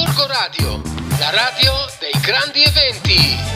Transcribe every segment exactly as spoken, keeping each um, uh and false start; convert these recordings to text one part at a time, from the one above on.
Gorgo Radio, la radio dei grandi eventi.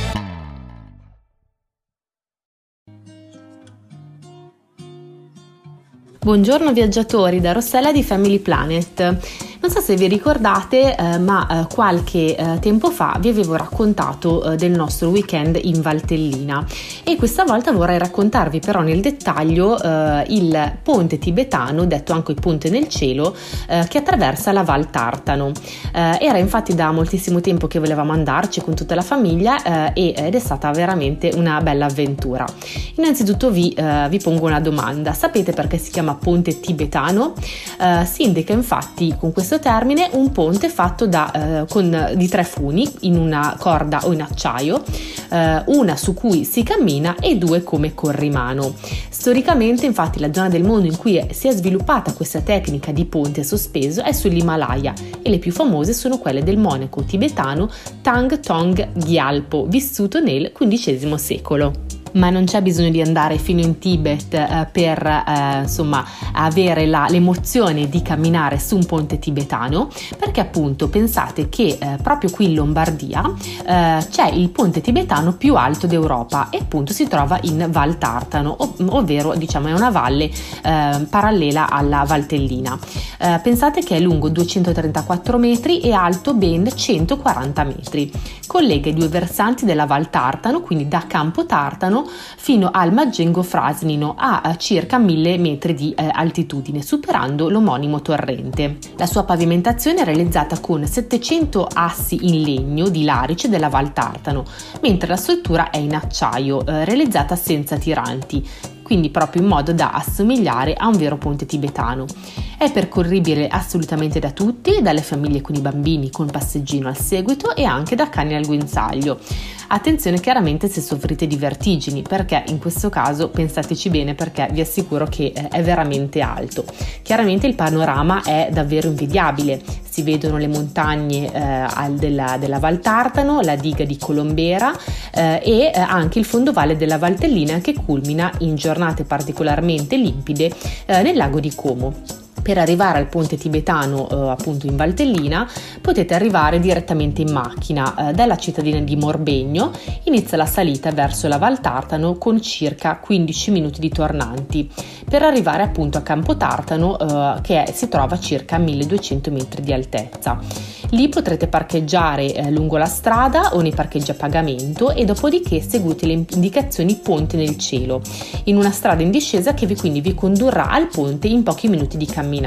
Buongiorno viaggiatori, da Rossella di Family Planet. Non so se vi ricordate, eh, ma eh, qualche eh, tempo fa vi avevo raccontato eh, del nostro weekend in Valtellina e questa volta vorrei raccontarvi però nel dettaglio eh, il ponte tibetano, detto anche il ponte nel cielo, eh, che attraversa la Val Tartano. Eh, era infatti da moltissimo tempo che volevamo andarci con tutta la famiglia eh, ed è stata veramente una bella avventura. Innanzitutto vi, eh, vi pongo una domanda: sapete perché si chiama ponte tibetano? Eh, si indica infatti con questo termine un ponte fatto da, eh, con, di tre funi in una corda o in acciaio, eh, una su cui si cammina e due come corrimano. Storicamente infatti la zona del mondo in cui è, si è sviluppata questa tecnica di ponte sospeso è sull'Himalaya e le più famose sono quelle del monaco tibetano Thang Tong Gyalpo, vissuto nel quindicesimo secolo. Ma non c'è bisogno di andare fino in Tibet eh, per eh, insomma avere la, l'emozione di camminare su un ponte tibetano, perché appunto pensate che eh, proprio qui in Lombardia eh, c'è il ponte tibetano più alto d'Europa e appunto si trova in Val Tartano, ov- ovvero diciamo è una valle eh, parallela alla Valtellina. Eh, pensate che è lungo duecentotrentaquattro metri e alto ben centoquaranta metri. Collega i due versanti della Val Tartano, quindi da Campo Tartano fino al Maggengo Frasnino a circa mille metri di eh, altitudine, superando l'omonimo torrente. La sua pavimentazione è realizzata con settecento assi in legno di larice della Val Tartano, mentre la struttura è in acciaio, eh, realizzata senza tiranti, quindi proprio in modo da assomigliare a un vero ponte tibetano. È percorribile assolutamente da tutti, dalle famiglie con i bambini con passeggino al seguito e anche da cani al guinzaglio. Attenzione chiaramente se soffrite di vertigini, perché in questo caso pensateci bene, perché vi assicuro che è veramente alto. Chiaramente il panorama è davvero invidiabile, si vedono le montagne eh, della, della Val Tartano, la diga di Colombera eh, e eh, anche il fondovalle della Valtellina che culmina in giornate particolarmente limpide eh, nel lago di Como. Per arrivare al ponte tibetano eh, appunto in Valtellina potete arrivare direttamente in macchina eh, dalla cittadina di Morbegno. Inizia la salita verso la Val Tartano con circa quindici minuti di tornanti per arrivare appunto a Campo Tartano eh, che è, si trova a circa milleduecento metri di altezza. Lì potrete parcheggiare eh, lungo la strada o nei parcheggi a pagamento e dopodiché seguite le indicazioni ponte nel cielo in una strada in discesa che vi, quindi vi condurrà al ponte in pochi minuti di camminata.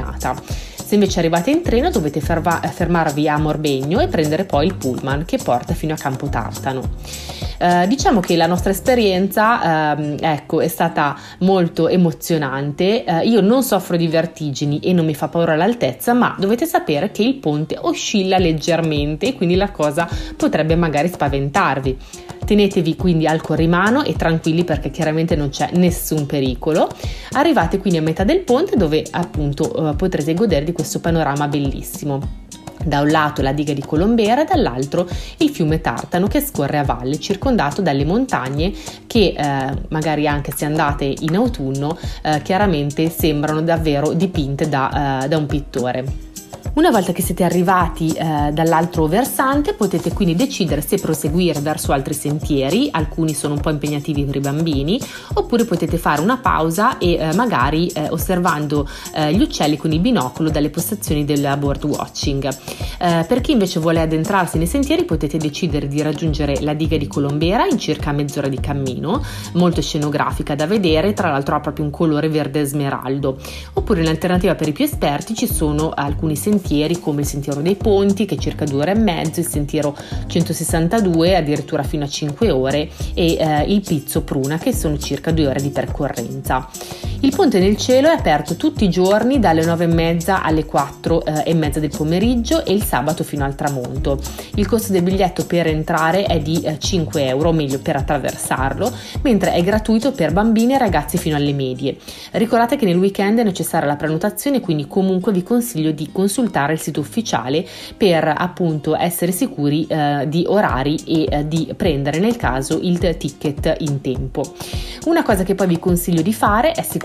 Se invece arrivate in treno dovete ferva- fermarvi a Morbegno e prendere poi il pullman che porta fino a Campo Tartano. Eh, diciamo che la nostra esperienza ehm, ecco, è stata molto emozionante. Eh, io non soffro di vertigini e non mi fa paura l'altezza, ma dovete sapere che il ponte oscilla leggermente e quindi la cosa potrebbe magari spaventarvi. Tenetevi quindi al corrimano e tranquilli perché chiaramente non c'è nessun pericolo. Arrivate quindi a metà del ponte dove appunto eh, potrete godere di questo panorama bellissimo. Da un lato la diga di Colombera e dall'altro il fiume Tartano che scorre a valle, circondato dalle montagne che eh, magari anche se andate in autunno eh, chiaramente sembrano davvero dipinte da, eh, da un pittore. Una volta che siete arrivati eh, dall'altro versante potete quindi decidere se proseguire verso altri sentieri, alcuni sono un po' impegnativi per i bambini, oppure potete fare una pausa e eh, magari eh, osservando eh, gli uccelli con il binocolo dalle postazioni del bird watching. Eh, per chi invece vuole addentrarsi nei sentieri potete decidere di raggiungere la diga di Colombera in circa mezz'ora di cammino, molto scenografica da vedere, tra l'altro ha proprio un colore verde smeraldo. Oppure in alternativa per i più esperti ci sono alcuni sentieri come il Sentiero dei Ponti che è circa due ore e mezzo, il Sentiero centosessantadue addirittura fino a cinque ore e eh, il Pizzo Pruna che sono circa due ore di percorrenza. Il ponte nel cielo è aperto tutti i giorni dalle nove e mezza alle quattro e mezza del pomeriggio e il sabato fino al tramonto. Il costo del biglietto per entrare è di cinque euro, o meglio per attraversarlo, mentre è gratuito per bambini e ragazzi fino alle medie. Ricordate che nel weekend è necessaria la prenotazione, quindi comunque vi consiglio di consultare il sito ufficiale per appunto essere sicuri eh, di orari e eh, di prendere nel caso il ticket in tempo. Una cosa che poi vi consiglio di fare è sicuramente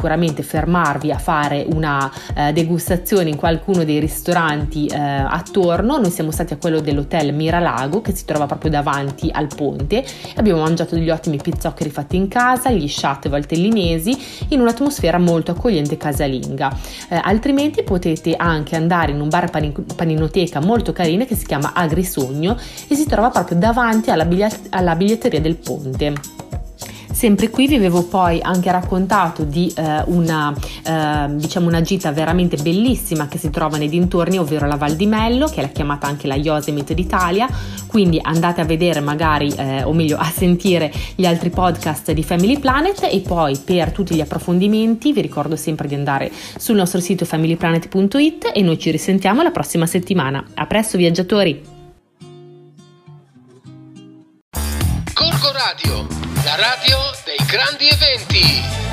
sicuramente fermarvi a fare una eh, degustazione in qualcuno dei ristoranti eh, attorno. Noi siamo stati a quello dell'hotel Miralago, che si trova proprio davanti al ponte. Abbiamo mangiato degli ottimi pizzoccheri fatti in casa, gli sciat valtellinesi, in un'atmosfera molto accogliente casalinga. Eh, altrimenti potete anche andare in un bar panin- paninoteca molto carina che si chiama Agrisogno e si trova proprio davanti alla, bigliet- alla biglietteria del ponte. Sempre qui vi avevo poi anche raccontato di eh, una, eh, diciamo una gita veramente bellissima che si trova nei dintorni, ovvero la Val di Mello, che è la chiamata anche la Yosemite d'Italia. Quindi andate a vedere magari, eh, o meglio a sentire gli altri podcast di Family Planet, e poi per tutti gli approfondimenti vi ricordo sempre di andare sul nostro sito family planet punto it e noi ci risentiamo la prossima settimana. A presto viaggiatori! Gorgo Radio, la radio dei grandi eventi.